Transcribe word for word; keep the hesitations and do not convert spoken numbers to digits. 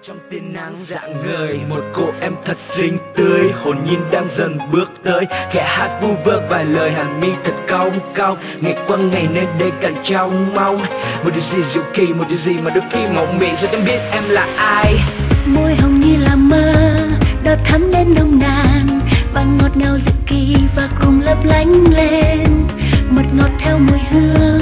trong tia nắng rạng ngời, một cô em thật xinh tươi, hồn nhiên đang dần bước tới, khẽ hát vu vơ vài lời, hàng mi thật cong cong, ngày qua ngày nơi đây càng trong mong một điều gì diệu kỳ, một điều gì mà đôi khi mộng mị, rồi chẳng biết em là ai. Môi hồng như là mơ, đỏ thắm đến nồng nàn, và ngọt ngào diệu kỳ và cùng lấp lánh lên, mật ngọt theo mùi hương.